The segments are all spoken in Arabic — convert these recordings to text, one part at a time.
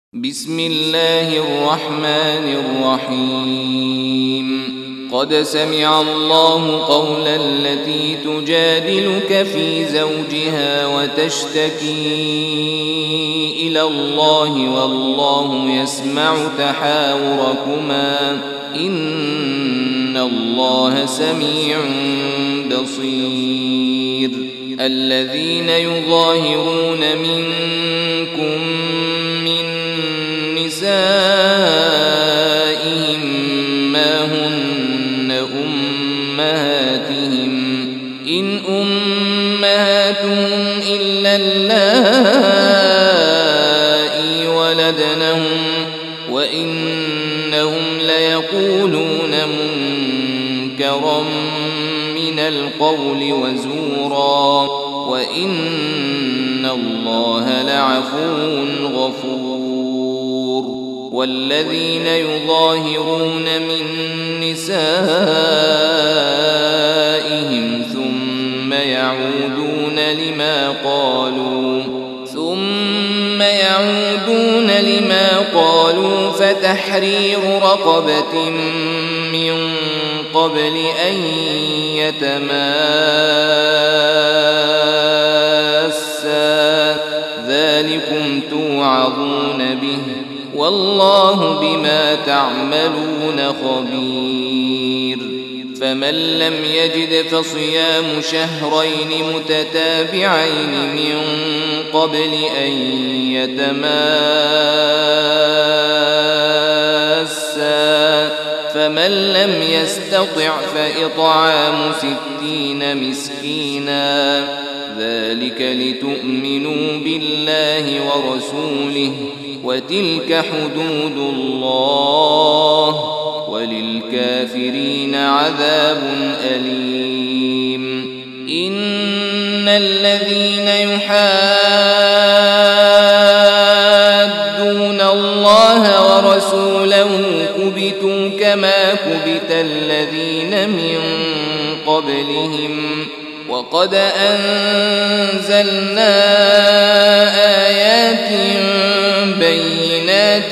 بسم الله الرحمن الرحيم قد سمع الله قول التي تجادلك في زوجها وتشتكي إلى الله والله يسمع تحاوركما إن الله سميع بصير الذين يظاهرون منكم من نسائهم ما هن أمهاتهم إن أمهاتهم إلا اللائي ولدنهم وإنهم ليقولون منكرا من القول وزورا وإن الله لعفو غفور والذين يظاهرون من نسائهم ثم يعودون لما قالوا فتحرير رقبة من قبل أن يتماسا ذلكم توعظون به والله بما تعملون خبير فمن لم يجد فصيام شهرين متتابعين من قبل أن يتماسا فمن لم يستطع فإطعام 60 مسكينا ذلك لتؤمنوا بالله ورسوله وتلك حدود الله وللكافرين عذاب أليم إن الذين يحادون الله ورسوله كبتوا كما كبت الذين من قبلهم وقد أنزلنا آيات بينات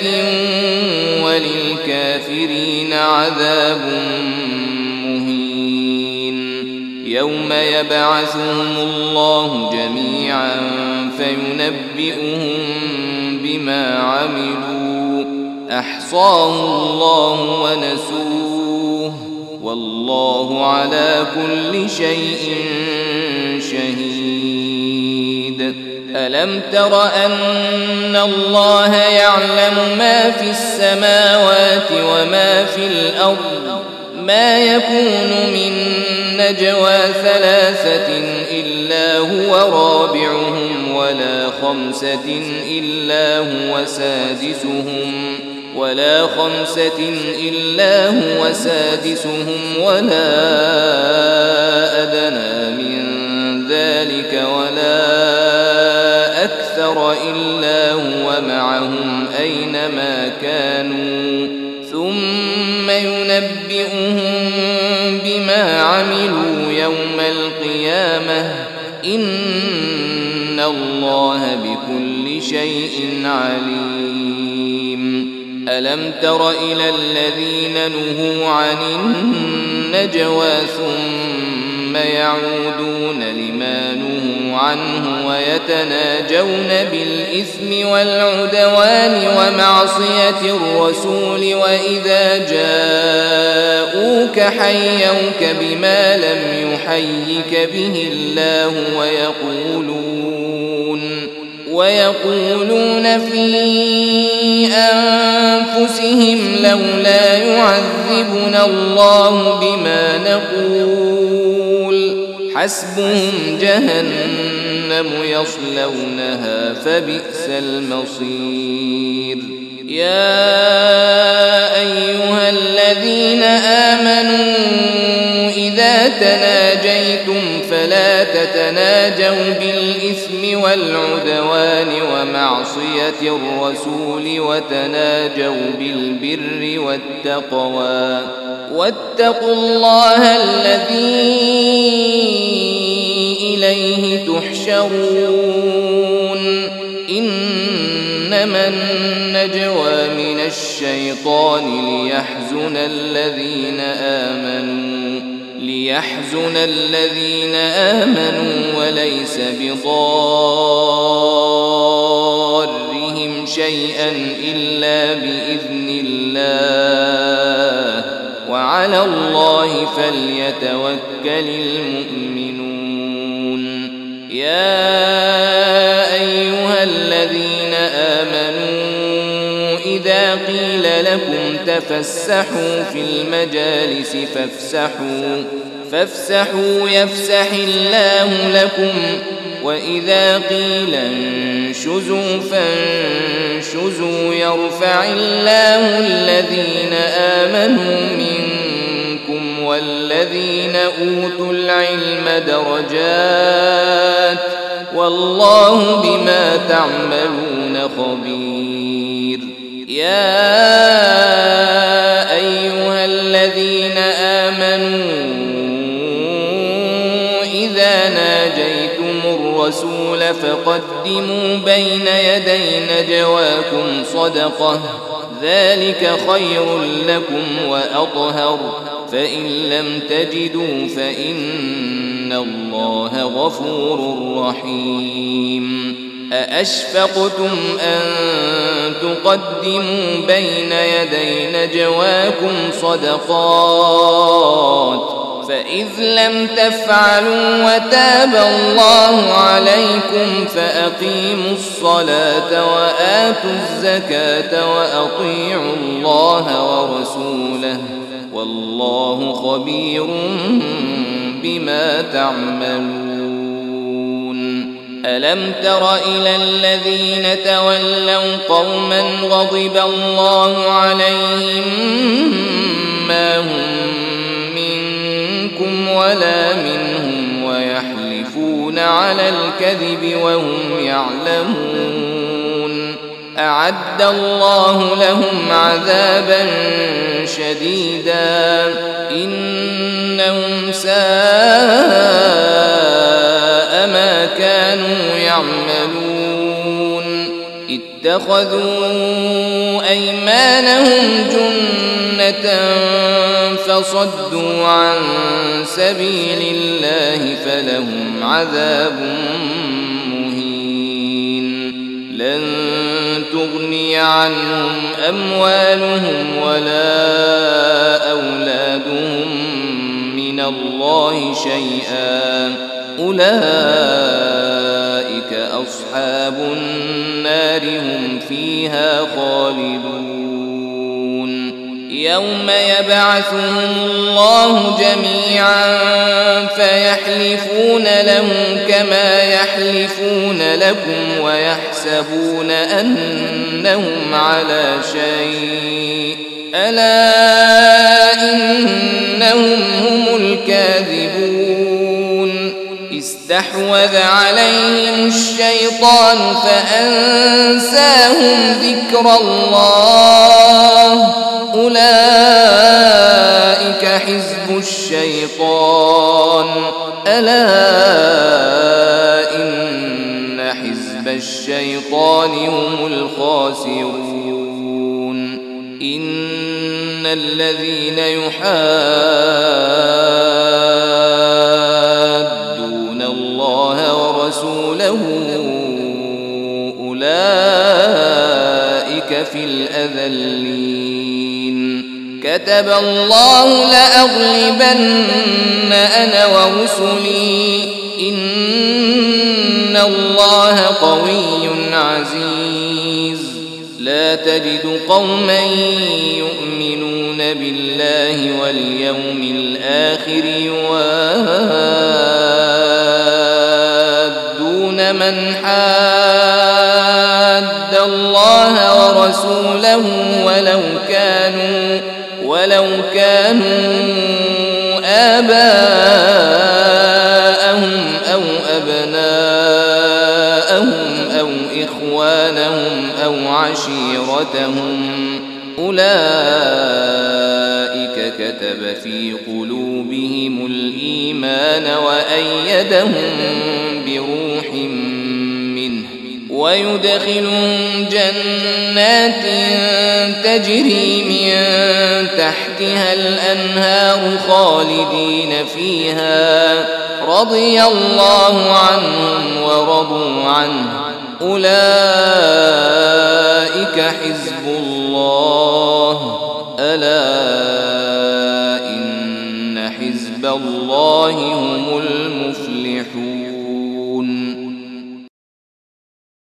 وللكافرين عذاب مهين يوم يبعثهم الله جميعا فينبئهم بما عملوا أحصاه الله ونسوه والله على كل شيء شهيد ألم تر أن الله يعلم ما في السماوات وما في الأرض ما يكون من نجوى 3 إلا هو رابعهم ولا 5 إلا هو سادسهم ولا أدنى من ذلك ولا أكثر إلا هو معهم أينما كانوا ثم ينبئهم بما عملوا يوم القيامة إن الله بكل شيء عليم ألم تر إلى الذين نهوا عن النجوى ثم يعودون لما نهوا عنه ويتناجون بالإثم والعدوان ومعصية الرسول وإذا جاءوك حيوك بما لم يحيك به الله ويقولون في أنفسهم لولا يعذبنا الله بما نقول حسبهم جهنم يصلونها فبئس المصير يا أيها الذين آمنوا إذا تناجيتم فلا تتناجوا بالإثم والعدوان ومعصية الرسول وتناجوا بالبر والتقوى واتقوا الله الذي إليه تحشرون إنما النجوى من الشيطان ليحزن الذين آمنوا وليس بضارهم شيئا إلا بإذن الله وعلى الله فليتوكل المؤمنون. يا أيها الذين آمنوا إذا قيل لكم تفسحوا في المجالس فافسحوا يفسح الله لكم وإذا قيل انشزوا فانشزوا يرفع الله الذين آمنوا منكم والذين أوتوا العلم درجات والله بما تعملون خبير. يا أيها الذين آمنوا إذا ناجيتم الرسول فقدموا بين يدي نجواكم صدقة ذلك خير لكم وأطهر فإن لم تجدوا فإن الله غفور رحيم. أأشفقتم أن تقدموا بين يدي نجواكم صدقات فإذ لم تفعلوا وتاب الله عليكم فأقيموا الصلاة وآتوا الزكاة وأطيعوا الله ورسوله والله خبير بما تعملون. ألم تر إلى الذين تولوا قوما غضب الله عليهم ما هم منكم ولا منهم ويحلفون على الكذب وهم يعلمون أعد الله لهم عذابا شديدا إنهم ساء ما كانوا يعملون اتخذوا أيمانهم جنة فصدوا عن سبيل الله فلهم عذاب مهين. لن تغني عنهم أموالهم ولا أولادهم من الله شيئا أولئك أصحاب النار هم فيها خالدون. يوم يبعثهم الله جميعا فيحلفون له كما يحلفون لكم ويحسبون أنهم على شيء ألا إنهم هم الكاذبون. استحوذ عليهم الشيطان فأنساهم ذكر الله أولئك حزب الشيطان ألا إن حزب الشيطان هم الخاسرون. إن الذين يحادون الله ورسوله أولئك في الأذلين. كتب الله لأغلبن أنا ورسلي إن الله قوي عزيز. لا تجد قوما يؤمنون بالله واليوم الآخر يوادون من حاد الله ورسوله ولو كانوا آباءهم أو أبناءهم أو إخوانهم أو عشيرتهم أولئك كتب في قلوبهم الإيمان وأيدهم بروح منه ويدخلهم جنات تجري من تحتها الأنهار خالدين فيها رضي الله عنهم ورضوا عنه أولئك حزب الله ألا إن حزب الله هم المفلحون.